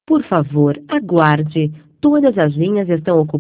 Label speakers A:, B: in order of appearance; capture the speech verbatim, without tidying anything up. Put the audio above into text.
A: Por favor, aguarde. Todas as linhas estão ocupadas.